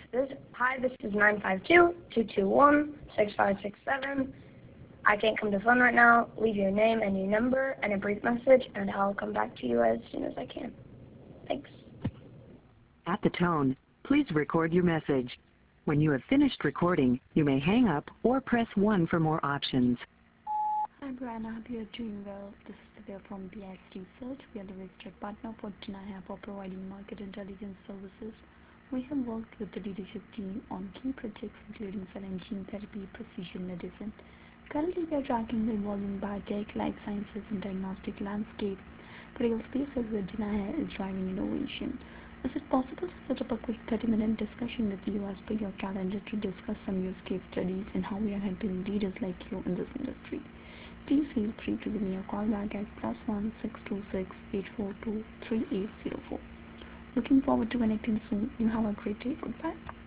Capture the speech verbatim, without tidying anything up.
This, hi, this is nine five two, two two one, six five six seven. I can't come to phone right now. Leave your name and your number and a brief message, and I'll come back to you as soon as I can. Thanks. At the tone, please record your message. When you have finished recording, you may hang up or press one for more options. Hi Brian, I hope you are doing well. This is Divya from B I X Research. We are the registered partner for Tenaya for providing market intelligence services. We have worked with the leadership team on key projects including cell and gene therapy, precision medicine. Currently, we are tracking the evolving biotech, life sciences, and diagnostic landscape, critical spaces where Tenaya is driving innovation. Is it possible to set up a quick thirty minute discussion with you as per your calendar to discuss some use case studies and how we are helping leaders like you in this industry? Please feel free to give me a call back at plus one six two six eight four two three eight zero four. Looking forward to connecting soon. You have a great day. Goodbye.